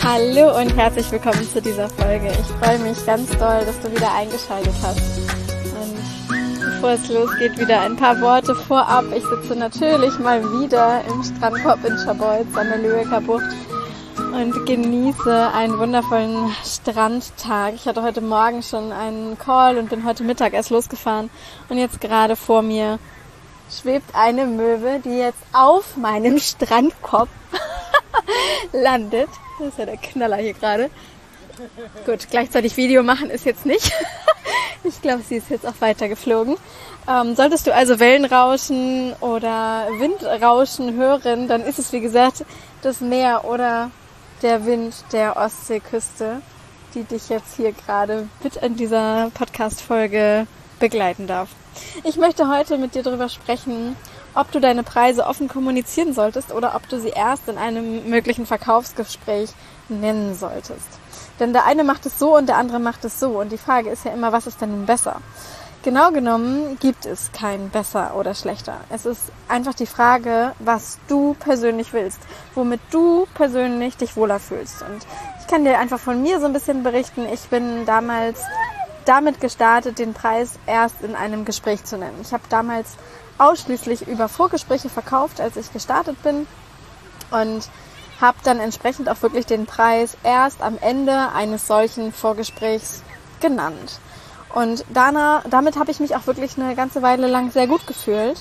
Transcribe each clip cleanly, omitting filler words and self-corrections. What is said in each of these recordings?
Hallo und herzlich willkommen zu dieser Folge. Ich freue mich ganz doll, dass du wieder eingeschaltet hast. Und bevor es losgeht, wieder ein paar Worte vorab. Ich sitze natürlich mal wieder im Strandkorb in Scharbeutz an der Lübecker Bucht und genieße einen wundervollen Strandtag. Ich hatte heute Morgen schon einen Call und bin heute Mittag erst losgefahren. Und jetzt gerade vor mir schwebt eine Möwe, die jetzt auf meinem Strandkorb landet. Das ist ja der Knaller hier gerade. Gut, gleichzeitig Video machen ist jetzt nicht. Ich glaube, sie ist jetzt auch weiter geflogen. Solltest du also Wellenrauschen oder Windrauschen hören, dann ist es wie gesagt das Meer oder der Wind der Ostseeküste, die dich jetzt hier gerade mit in dieser Podcast-Folge begleiten darf. Ich möchte heute mit dir darüber sprechen, ob du deine Preise offen kommunizieren solltest oder ob du sie erst in einem möglichen Verkaufsgespräch nennen solltest. Denn der eine macht es so und der andere macht es so. Und die Frage ist ja immer, was ist denn nun besser? Genau genommen gibt es kein besser oder schlechter. Es ist einfach die Frage, was du persönlich willst, womit du persönlich dich wohler fühlst. Und ich kann dir einfach von mir so ein bisschen berichten. Ich bin damals damit gestartet, den Preis erst in einem Gespräch zu nennen. Ich habe damals ausschließlich über Vorgespräche verkauft, als ich gestartet bin, und habe dann entsprechend auch wirklich den Preis erst am Ende eines solchen Vorgesprächs genannt. Und damit habe ich mich auch wirklich eine ganze Weile lang sehr gut gefühlt,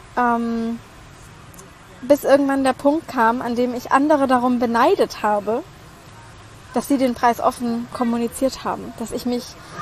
bis irgendwann der Punkt kam, an dem ich andere darum beneidet habe, dass sie den Preis offen kommuniziert haben, dass ich mir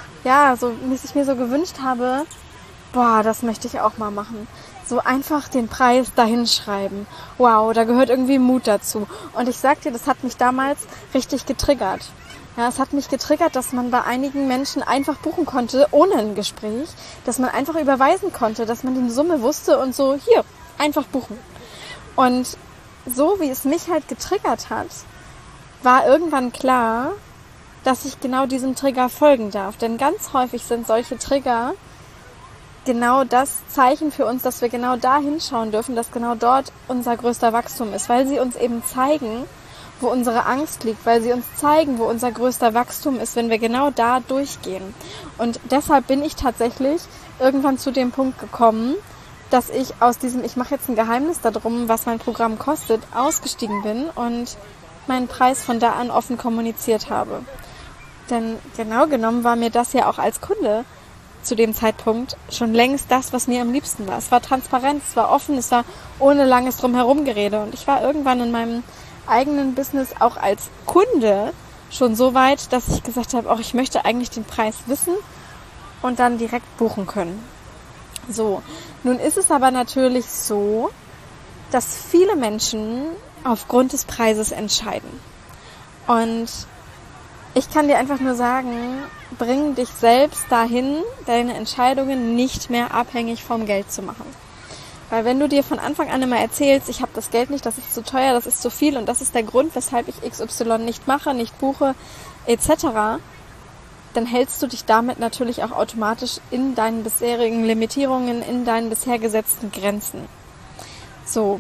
so gewünscht habe, boah, das möchte ich auch mal machen. So einfach den Preis dahin schreiben. Wow, da gehört irgendwie Mut dazu. Und ich sag dir, das hat mich damals richtig getriggert. Ja, es hat mich getriggert, dass man bei einigen Menschen einfach buchen konnte, ohne ein Gespräch. Dass man einfach überweisen konnte, dass man die Summe wusste und so, hier, einfach buchen. Und so wie es mich halt getriggert hat, war irgendwann klar, dass ich genau diesem Trigger folgen darf. Denn ganz häufig sind solche Trigger genau das Zeichen für uns, dass wir genau da hinschauen dürfen, dass genau dort unser größter Wachstum ist, weil sie uns eben zeigen, wo unsere Angst liegt, weil sie uns zeigen, wo unser größter Wachstum ist, wenn wir genau da durchgehen. Und deshalb bin ich tatsächlich irgendwann zu dem Punkt gekommen, dass ich aus diesem, ich mache jetzt ein Geheimnis darum, was mein Programm kostet, ausgestiegen bin und meinen Preis von da an offen kommuniziert habe. Denn genau genommen war mir das ja auch als Kunde zu dem Zeitpunkt schon längst das, was mir am liebsten war. Es war transparent, es war offen, es war ohne langes Drumherumgerede. Und ich war irgendwann in meinem eigenen Business auch als Kunde schon so weit, dass ich gesagt habe, ich möchte eigentlich den Preis wissen und dann direkt buchen können. So, nun ist es aber natürlich so, dass viele Menschen aufgrund des Preises entscheiden. Und ich kann dir einfach nur sagen, bring dich selbst dahin, deine Entscheidungen nicht mehr abhängig vom Geld zu machen. Weil wenn du dir von Anfang an immer erzählst, ich habe das Geld nicht, das ist zu teuer, das ist zu viel und das ist der Grund, weshalb ich XY nicht mache, nicht buche, etc., dann hältst du dich damit natürlich auch automatisch in deinen bisherigen Limitierungen, in deinen bisher gesetzten Grenzen. So,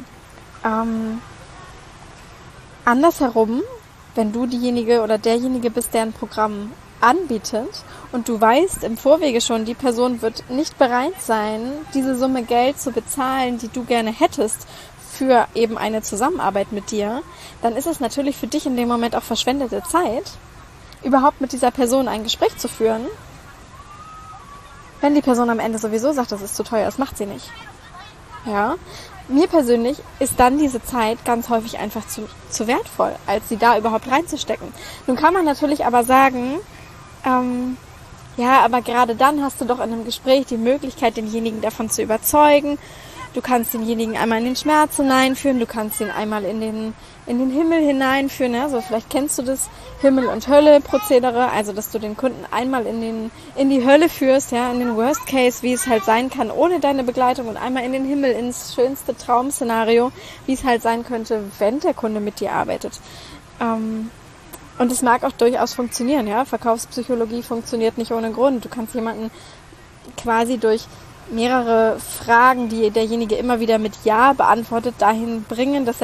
andersherum, wenn du diejenige oder derjenige bist, der ein Programm anbietet und du weißt im Vorwege schon, die Person wird nicht bereit sein, diese Summe Geld zu bezahlen, die du gerne hättest für eben eine Zusammenarbeit mit dir, dann ist es natürlich für dich in dem Moment auch verschwendete Zeit, überhaupt mit dieser Person ein Gespräch zu führen, wenn die Person am Ende sowieso sagt, das ist zu teuer, das macht sie nicht. Ja, mir persönlich ist dann diese Zeit ganz häufig einfach zu wertvoll, als sie da überhaupt reinzustecken. Nun kann man natürlich aber sagen, aber gerade dann hast du doch in einem Gespräch die Möglichkeit, denjenigen davon zu überzeugen. Du kannst denjenigen einmal in den Schmerz hineinführen, du kannst ihn einmal in den Himmel hineinführen. Also vielleicht kennst du das Himmel- und Hölle-Prozedere, also dass du den Kunden einmal in die Hölle führst, ja, in den Worst Case, wie es halt sein kann, ohne deine Begleitung, und einmal in den Himmel, ins schönste Traum-Szenario, wie es halt sein könnte, wenn der Kunde mit dir arbeitet. Und es mag auch durchaus funktionieren, ja. Verkaufspsychologie funktioniert nicht ohne Grund. Du kannst jemanden quasi durch mehrere Fragen, die derjenige immer wieder mit Ja beantwortet, dahin bringen, dass er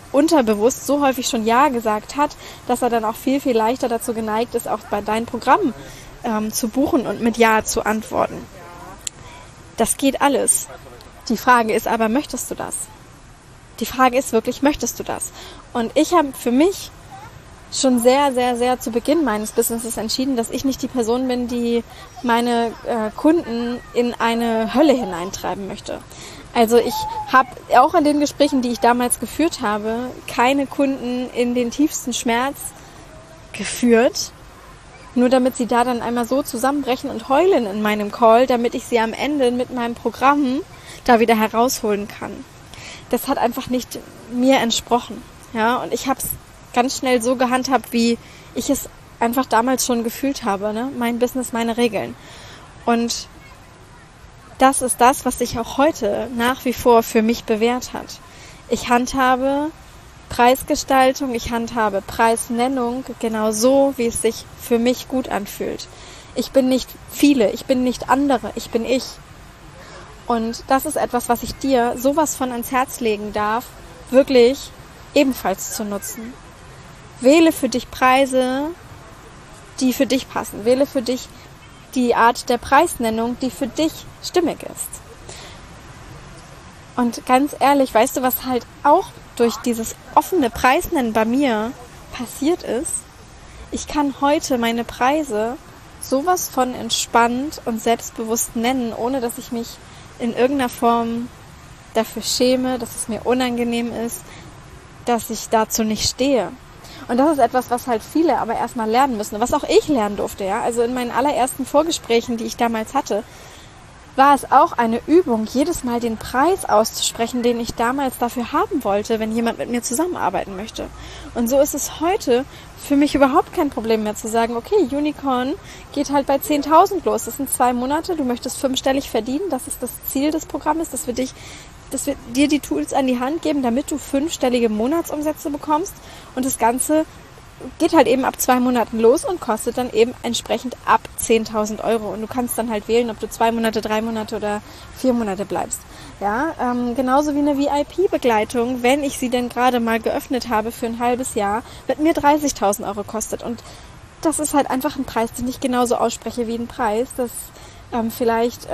unterbewusst so häufig schon Ja gesagt hat, dass er dann auch viel, viel leichter dazu geneigt ist, auch bei deinem Programm zu buchen und mit Ja zu antworten. Das geht alles. Die Frage ist aber, möchtest du das? Die Frage ist wirklich, möchtest du das? Und ich habe für mich schon sehr, sehr, sehr zu Beginn meines Businesses entschieden, dass ich nicht die Person bin, die meine Kunden in eine Hölle hineintreiben möchte. Also ich habe auch in den Gesprächen, die ich damals geführt habe, keine Kunden in den tiefsten Schmerz geführt, nur damit sie da dann einmal so zusammenbrechen und heulen in meinem Call, damit ich sie am Ende mit meinem Programm da wieder herausholen kann. Das hat einfach nicht mir entsprochen. Ja, und ich habe es ganz schnell so gehandhabt, wie ich es einfach damals schon gefühlt habe. Ne? Mein Business, meine Regeln. Und das ist das, was sich auch heute nach wie vor für mich bewährt hat. Ich handhabe Preisgestaltung, ich handhabe Preisnennung genau so, wie es sich für mich gut anfühlt. Ich bin nicht viele, ich bin nicht andere, ich bin ich. Und das ist etwas, was ich dir sowas von ans Herz legen darf, wirklich ebenfalls zu nutzen. Wähle für dich Preise, die für dich passen. Wähle für dich die Art der Preisnennung, die für dich stimmig ist. Und ganz ehrlich, weißt du, was halt auch durch dieses offene Preisnennen bei mir passiert ist? Ich kann heute meine Preise sowas von entspannt und selbstbewusst nennen, ohne dass ich mich in irgendeiner Form dafür schäme, dass es mir unangenehm ist, dass ich dazu nicht stehe. Und das ist etwas, was halt viele aber erstmal lernen müssen, was auch ich lernen durfte. Ja? Also in meinen allerersten Vorgesprächen, die ich damals hatte, war es auch eine Übung, jedes Mal den Preis auszusprechen, den ich damals dafür haben wollte, wenn jemand mit mir zusammenarbeiten möchte. Und so ist es heute für mich überhaupt kein Problem mehr zu sagen, okay, Unicorn geht halt bei 10.000 los. Das sind 2 Monate, du möchtest 5-stellig verdienen, das ist das Ziel des Programmes, dass wir dir die Tools an die Hand geben, damit du 5-stellige Monatsumsätze bekommst. Und das Ganze geht halt eben ab 2 Monaten los und kostet dann eben entsprechend ab 10.000 Euro. Und du kannst dann halt wählen, ob du 2 Monate, 3 Monate oder 4 Monate bleibst. Ja, genauso wie eine VIP-Begleitung, wenn ich sie denn gerade mal geöffnet habe für ein halbes Jahr, mit mir 30.000 Euro kostet. Und das ist halt einfach ein Preis, den ich genauso ausspreche wie ein Preis, das vielleicht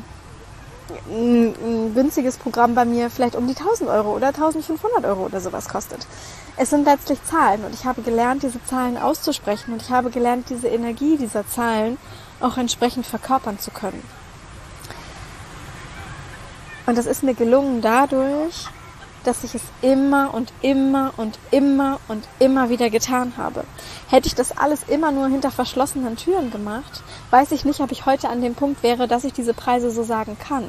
ein günstiges Programm bei mir vielleicht um die 1.000 Euro oder 1.500 Euro oder sowas kostet. Es sind letztlich Zahlen und ich habe gelernt, diese Zahlen auszusprechen und ich habe gelernt, diese Energie dieser Zahlen auch entsprechend verkörpern zu können. Und das ist mir gelungen dadurch, dass ich es immer und immer und immer und immer wieder getan habe. Hätte ich das alles immer nur hinter verschlossenen Türen gemacht, weiß ich nicht, ob ich heute an dem Punkt wäre, dass ich diese Preise so sagen kann.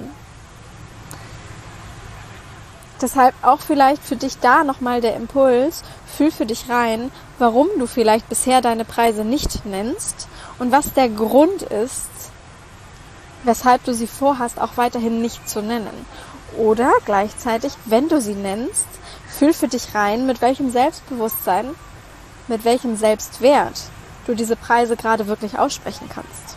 Deshalb auch vielleicht für dich da nochmal der Impuls, fühl für dich rein, warum du vielleicht bisher deine Preise nicht nennst und was der Grund ist, weshalb du sie vorhast, auch weiterhin nicht zu nennen. Oder gleichzeitig, wenn du sie nennst, fühl für dich rein, mit welchem Selbstbewusstsein, mit welchem Selbstwert du diese Preise gerade wirklich aussprechen kannst.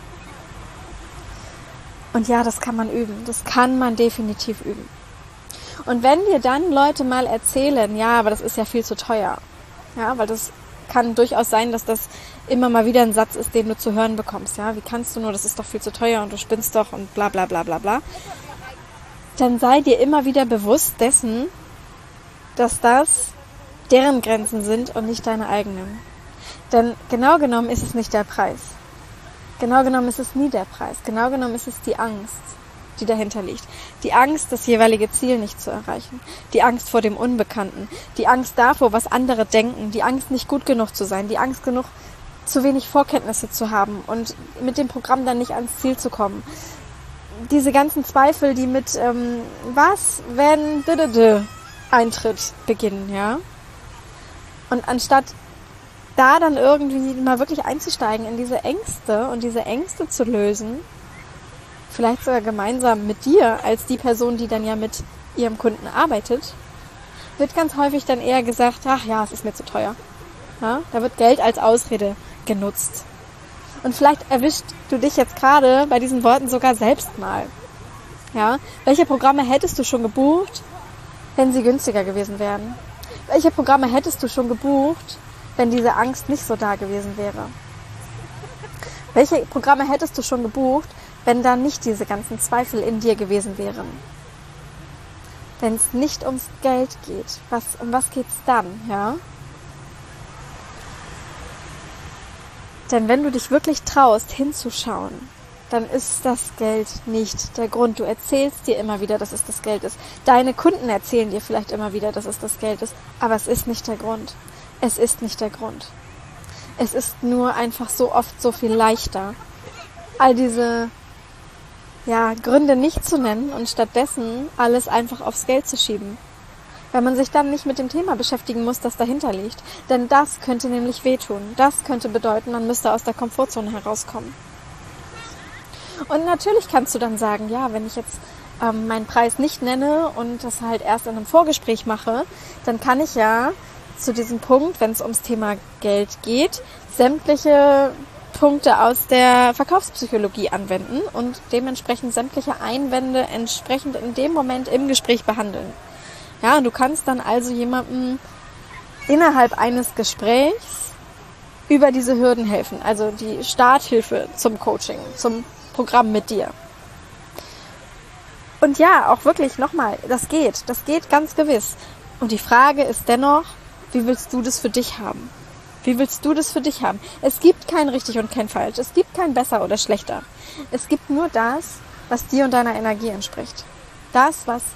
Und ja, das kann man üben. Das kann man definitiv üben. Und wenn dir dann Leute mal erzählen, ja, aber das ist ja viel zu teuer. Ja, weil das kann durchaus sein, dass das immer mal wieder ein Satz ist, den du zu hören bekommst. Ja, wie kannst du nur, das ist doch viel zu teuer und du spinnst doch und bla bla bla bla bla. Dann sei dir immer wieder bewusst dessen, dass das deren Grenzen sind und nicht deine eigenen. Denn genau genommen ist es nicht der Preis. Genau genommen ist es nie der Preis. Genau genommen ist es die Angst, die dahinter liegt. Die Angst, das jeweilige Ziel nicht zu erreichen. Die Angst vor dem Unbekannten. Die Angst davor, was andere denken. Die Angst, nicht gut genug zu sein. Die Angst, zu wenig Vorkenntnisse zu haben und mit dem Programm dann nicht ans Ziel zu kommen. Diese ganzen Zweifel, die mit was, wenn Eintritt beginnen, ja. Und anstatt da dann irgendwie mal wirklich einzusteigen in diese Ängste und diese Ängste zu lösen, vielleicht sogar gemeinsam mit dir als die Person, die dann ja mit ihrem Kunden arbeitet, wird ganz häufig dann eher gesagt, ach ja, es ist mir zu teuer. Ja, da wird Geld als Ausrede genutzt. Und vielleicht erwischst du dich jetzt gerade bei diesen Worten sogar selbst mal. Ja, welche Programme hättest du schon gebucht, wenn sie günstiger gewesen wären? Welche Programme hättest du schon gebucht, wenn diese Angst nicht so da gewesen wäre? Welche Programme hättest du schon gebucht, wenn da nicht diese ganzen Zweifel in dir gewesen wären? Wenn es nicht ums Geld geht, um was geht's dann, ja? Denn wenn du dich wirklich traust, hinzuschauen, dann ist das Geld nicht der Grund. Du erzählst dir immer wieder, dass es das Geld ist. Deine Kunden erzählen dir vielleicht immer wieder, dass es das Geld ist, aber es ist nicht der Grund. Es ist nicht der Grund. Es ist nur einfach so oft so viel leichter, all diese Gründe nicht zu nennen und stattdessen alles einfach aufs Geld zu schieben. Weil man sich dann nicht mit dem Thema beschäftigen muss, das dahinter liegt. Denn das könnte nämlich wehtun. Das könnte bedeuten, man müsste aus der Komfortzone herauskommen. Und natürlich kannst du dann sagen, ja, wenn ich jetzt meinen Preis nicht nenne und das halt erst in einem Vorgespräch mache, dann kann ich ja zu diesem Punkt, wenn es ums Thema Geld geht, sämtliche Punkte aus der Verkaufspsychologie anwenden und dementsprechend sämtliche Einwände entsprechend in dem Moment im Gespräch behandeln. Ja, und du kannst dann also jemandem innerhalb eines Gesprächs über diese Hürden helfen, also die Starthilfe zum Coaching, zum Programm mit dir. Und ja, auch wirklich nochmal, das geht ganz gewiss. Und die Frage ist dennoch, wie willst du das für dich haben? Wie willst du das für dich haben? Es gibt kein richtig und kein falsch. Es gibt kein besser oder schlechter. Es gibt nur das, was dir und deiner Energie entspricht. Das, was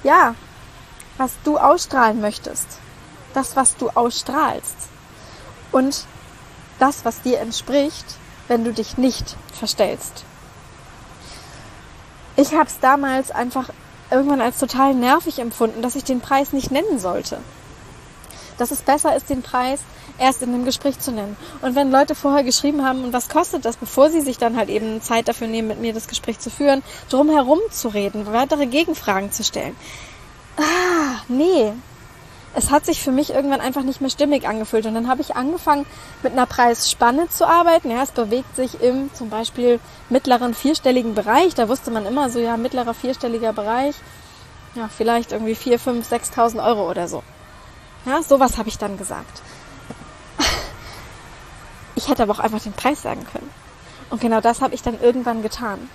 du ausstrahlen möchtest. Das, was du ausstrahlst. Und das, was dir entspricht, wenn du dich nicht verstellst. Ich habe es damals einfach irgendwann als total nervig empfunden, dass ich den Preis nicht nennen sollte. Dass es besser ist, den Preis erst in einem Gespräch zu nennen. Und wenn Leute vorher geschrieben haben, und was kostet das, bevor sie sich dann halt eben Zeit dafür nehmen, mit mir das Gespräch zu führen, drum herum zu reden, weitere Gegenfragen zu stellen. Nee. Es hat sich für mich irgendwann einfach nicht mehr stimmig angefühlt. Und dann habe ich angefangen, mit einer Preisspanne zu arbeiten. Ja, es bewegt sich im zum Beispiel mittleren vierstelligen Bereich. Da wusste man immer so, ja, mittlerer vierstelliger Bereich. Ja, vielleicht irgendwie 4.000, 5.000, 6.000 Euro oder so. Ja, sowas habe ich dann gesagt. Ich hätte aber auch einfach den Preis sagen können. Und genau das habe ich dann irgendwann getan.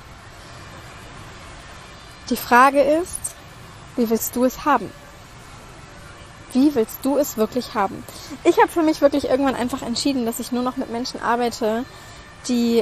Die Frage ist, wie willst du es haben? Wie willst du es wirklich haben? Ich habe für mich wirklich irgendwann einfach entschieden, dass ich nur noch mit Menschen arbeite, die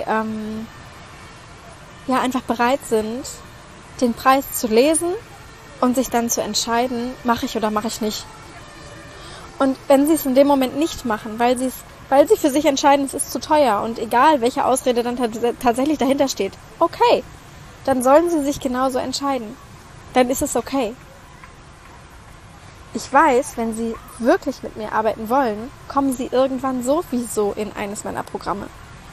einfach bereit sind, den Preis zu lesen und sich dann zu entscheiden, mache ich oder mache ich nicht. Und wenn sie es in dem Moment nicht machen, weil sie für sich entscheiden, es ist zu teuer und egal, welche Ausrede dann tatsächlich dahinter steht, okay, dann sollen sie sich genauso entscheiden. Dann ist es okay. Ich weiß, wenn sie wirklich mit mir arbeiten wollen, kommen sie irgendwann sowieso in eines meiner Programme.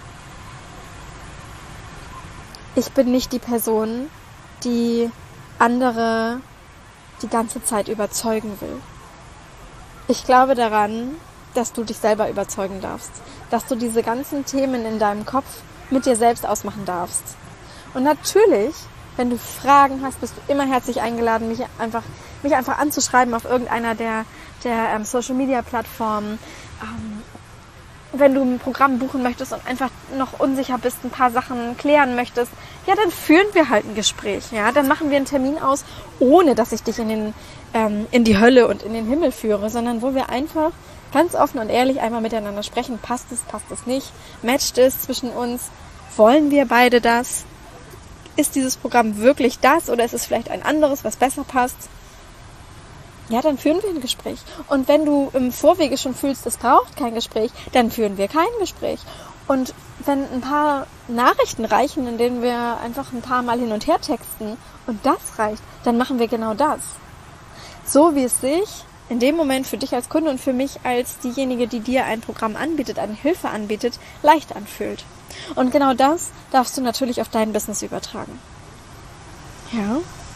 Ich bin nicht die Person, die andere die ganze Zeit überzeugen will. Ich glaube daran, dass du dich selber überzeugen darfst. Dass du diese ganzen Themen in deinem Kopf mit dir selbst ausmachen darfst. Und natürlich, wenn du Fragen hast, bist du immer herzlich eingeladen, mich einfach anzuschreiben auf irgendeiner der Social-Media-Plattformen. Wenn du ein Programm buchen möchtest und einfach noch unsicher bist, ein paar Sachen klären möchtest, ja, dann führen wir halt ein Gespräch. Ja, dann machen wir einen Termin aus, ohne dass ich dich in die Hölle und in den Himmel führe, sondern wo wir einfach ganz offen und ehrlich einmal miteinander sprechen. Passt es nicht? Matcht es zwischen uns? Wollen wir beide das? Ist dieses Programm wirklich das oder ist es vielleicht ein anderes, was besser passt? Ja, dann führen wir ein Gespräch. Und wenn du im Vorwege schon fühlst, es braucht kein Gespräch, dann führen wir kein Gespräch. Und wenn ein paar Nachrichten reichen, in denen wir einfach ein paar Mal hin und her texten und das reicht, dann machen wir genau das. So wie es sich in dem Moment für dich als Kunde und für mich als diejenige, die dir ein Programm anbietet, eine Hilfe anbietet, leicht anfühlt. Und genau das darfst du natürlich auf dein Business übertragen. Ja.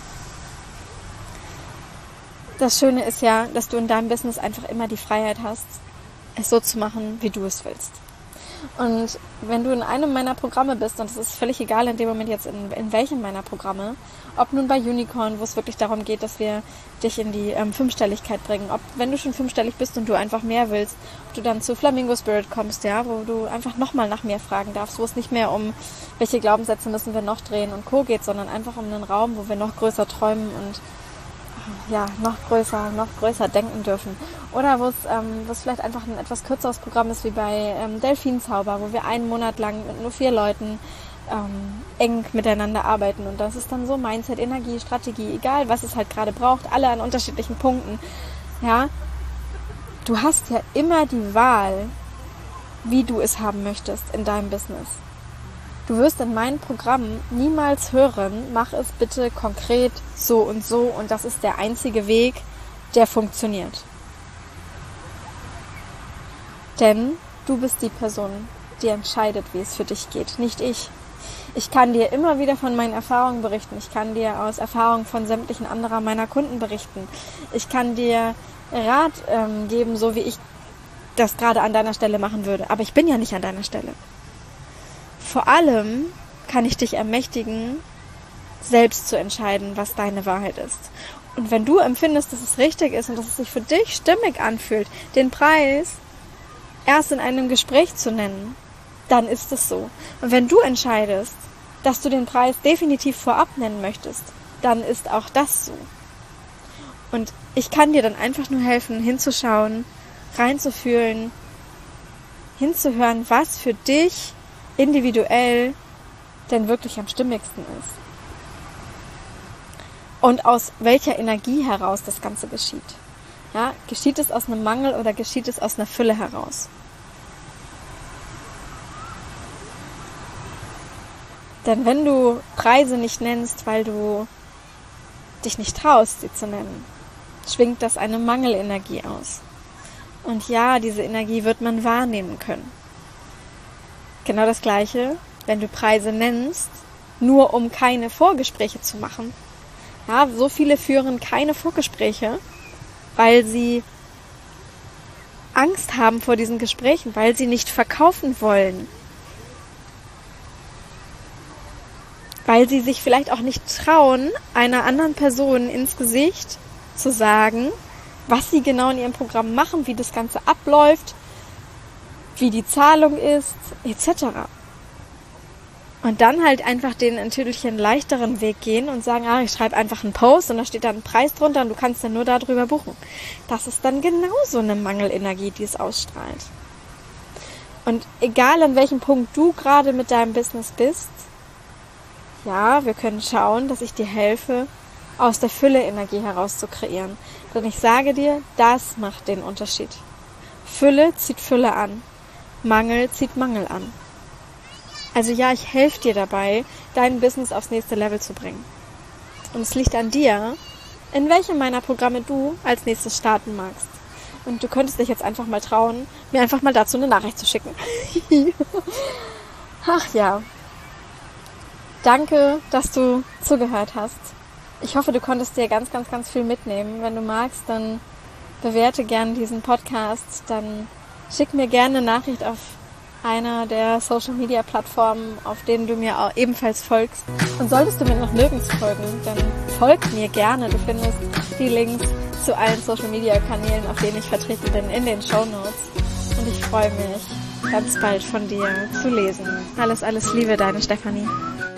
Das Schöne ist ja, dass du in deinem Business einfach immer die Freiheit hast, es so zu machen, wie du es willst. Und wenn du in einem meiner Programme bist, und es ist völlig egal in dem Moment jetzt in welchem meiner Programme, ob nun bei Unicorn, wo es wirklich darum geht, dass wir dich in die Fünfstelligkeit bringen, ob wenn du schon fünfstellig bist und du einfach mehr willst, ob du dann zu Flamingo Spirit kommst, ja, wo du einfach nochmal nach mehr fragen darfst, wo es nicht mehr um welche Glaubenssätze müssen wir noch drehen und Co. geht, sondern einfach um einen Raum, wo wir noch größer träumen und ja, noch größer denken dürfen. Oder wo es vielleicht einfach ein etwas kürzeres Programm ist, wie bei Delfinzauber, wo wir einen Monat lang mit nur 4 Leuten eng miteinander arbeiten. Und das ist dann so Mindset, Energie, Strategie, egal was es halt gerade braucht, alle an unterschiedlichen Punkten. Ja, du hast ja immer die Wahl, wie du es haben möchtest in deinem Business. Du wirst in meinem Programm niemals hören, mach es bitte konkret so und das ist der einzige Weg, der funktioniert. Denn du bist die Person, die entscheidet, wie es für dich geht, nicht ich. Ich kann dir immer wieder von meinen Erfahrungen berichten. Ich kann dir aus Erfahrungen von sämtlichen anderer meiner Kunden berichten. Ich kann dir Rat geben, so wie ich das gerade an deiner Stelle machen würde. Aber ich bin ja nicht an deiner Stelle. Vor allem kann ich dich ermächtigen, selbst zu entscheiden, was deine Wahrheit ist. Und wenn du empfindest, dass es richtig ist und dass es sich für dich stimmig anfühlt, den Preis erst in einem Gespräch zu nennen, dann ist es so. Und wenn du entscheidest, dass du den Preis definitiv vorab nennen möchtest, dann ist auch das so. Und ich kann dir dann einfach nur helfen, hinzuschauen, reinzufühlen, hinzuhören, was für dich individuell denn wirklich am stimmigsten ist. Und aus welcher Energie heraus das Ganze geschieht. Ja, geschieht es aus einem Mangel oder geschieht es aus einer Fülle heraus? Denn wenn du Preise nicht nennst, weil du dich nicht traust, sie zu nennen, schwingt das eine Mangelenergie aus. Und ja, diese Energie wird man wahrnehmen können. Genau das Gleiche, wenn du Preise nennst, nur um keine Vorgespräche zu machen. Ja, so viele führen keine Vorgespräche, weil sie Angst haben vor diesen Gesprächen, weil sie nicht verkaufen wollen. Weil sie sich vielleicht auch nicht trauen, einer anderen Person ins Gesicht zu sagen, was sie genau in ihrem Programm machen, wie das Ganze abläuft, wie die Zahlung ist, etc. Und dann halt einfach den natürlich leichteren Weg gehen und sagen, ich schreibe einfach einen Post und da steht dann ein Preis drunter und du kannst dann nur darüber buchen. Das ist dann genauso eine Mangelenergie, die es ausstrahlt. Und egal an welchem Punkt du gerade mit deinem Business bist, ja, wir können schauen, dass ich dir helfe, aus der Fülle-Energie heraus zu kreieren. Denn ich sage dir, das macht den Unterschied. Fülle zieht Fülle an. Mangel zieht Mangel an. Also ja, ich helfe dir dabei, dein Business aufs nächste Level zu bringen. Und es liegt an dir, in welchem meiner Programme du als nächstes starten magst. Und du könntest dich jetzt einfach mal trauen, mir einfach mal dazu eine Nachricht zu schicken. Ach ja. Danke, dass du zugehört hast. Ich hoffe, du konntest dir ganz, ganz, ganz viel mitnehmen. Wenn du magst, dann bewerte gerne diesen Podcast. Dann schick mir gerne eine Nachricht auf einer der Social-Media-Plattformen, auf denen du mir auch ebenfalls folgst. Und solltest du mir noch nirgends folgen, dann folg mir gerne. Du findest die Links zu allen Social-Media-Kanälen, auf denen ich vertreten bin, in den Shownotes. Und ich freue mich, ganz bald von dir zu lesen. Alles, alles Liebe, deine Stefanie.